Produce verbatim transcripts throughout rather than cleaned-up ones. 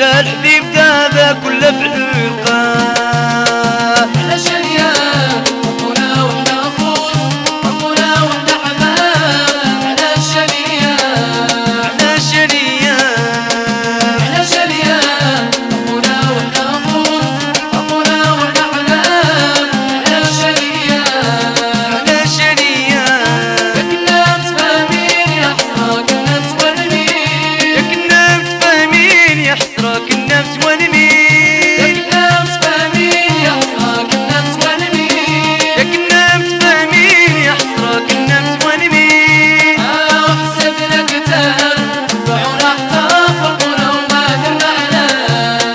وسير الحبيب دابا كل فعل يلقاه. على شريان ربنا وحنا خوت ربنا وحنا حباب على شريان على شريان على شريان ربنا وحنا خوت ربنا وحنا حباب على شريان على شريان يا كنا متفاهمين يا حسرة كنا متولمين يا كنا متفاهمين يا حسرة كنا متولمين يا كنا متفاهمين يا حسرة كنا متولمين يا كنا متفاهمين يا حسرة كنا متولمين. آه وحسبنا كتاب باعونا حتى فرقونا وما درنا علاه.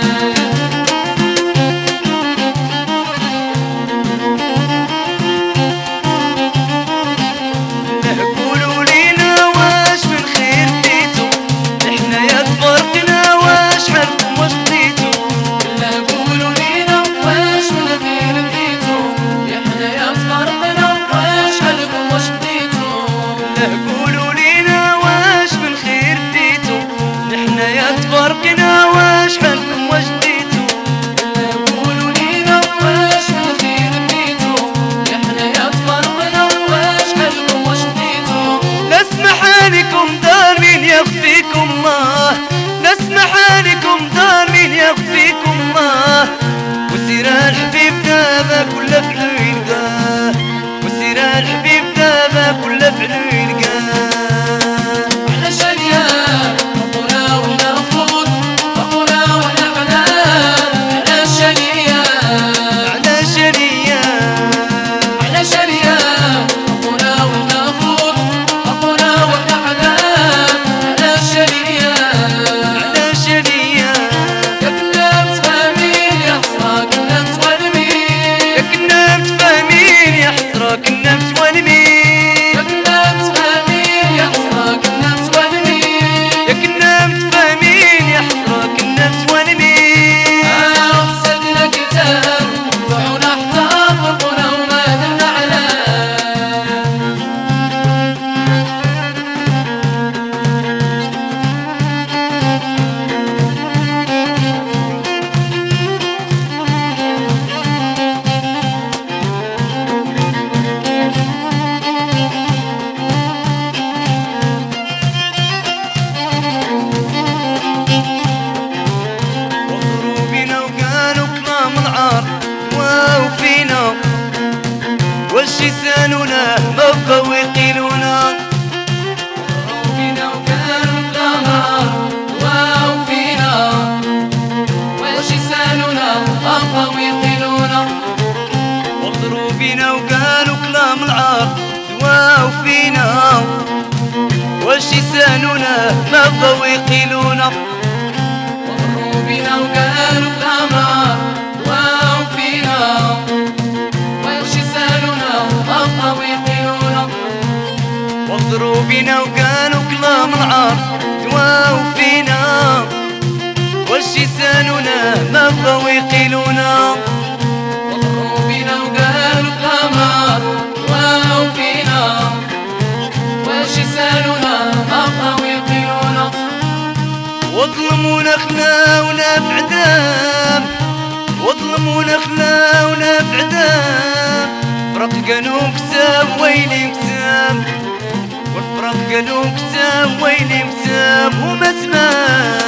لا قولوا لينا واش من خير ديتو احنا يا تفرقنا واش حالكم واش خديتو. لا قولوا لينا واش من غير ديتو يا حنا يا تفرقنا واش حالكم واش خديتو. لا قولوا لينا واش من خير ديتو احنا يا تفرقنا واش حالكم واش خديتو. لا قولوا لينا واش من غير ديتو يا حنا يا تفرقنا واش حالكم واش خديتو. نسمح عليكم دار مين يخفيكم الله نسمح عليكم دار مين يخفيكم الله. وسير الحبيب دابا كل فعل يلقاه وسير الحبيب دابا كل فعل يلقاه. على شريان ربنا وحنا خوت ربنا وحنا حباب على شريان على شريان على شريان ربنا وحنا خوت ربنا وحنا حباب على شريان على شريان يا كنا متفاهمين يا حسرة كنا متولمين يا كنا متفاهمين يا حسرة كنا متولمين يا كنا متفاهمين يا حسرة كنا متولمين يا كنا متفاهمين يا حسرة كنا متولمين. آه وحسبنا كتاب باعونا حتى فرقونا وما درنا علاه. وغروا بينا وقالوا كلام العار واو فينا واش يسالونا ما بقاو يقيلونا. فينا وكانوا كلامها واو فينا واش يسالونا بقاو يقيلونا. وغروا بينا وقالوا كلام العار واو فينا واش يسالونا ما بقاو يقيلونا. وغروا بينا وكانوا كلامها واو فينا واش يسالونا بقاو يقيلونا. وغروا بينا وقالوا كلام العار واو فينا واش يسالونا ما بقاو يقيلونا. وغروا بينا وقالوا كلامها واو فينا واش يسالونا بقاو يقيلونا. وظلمونا خلاونا في عذاب وظلمونا خلاونا في عذاب. فرق قالوا كتاب ويلي كتاب والفرق قالوا كتاب ويلي كتاب وما سمع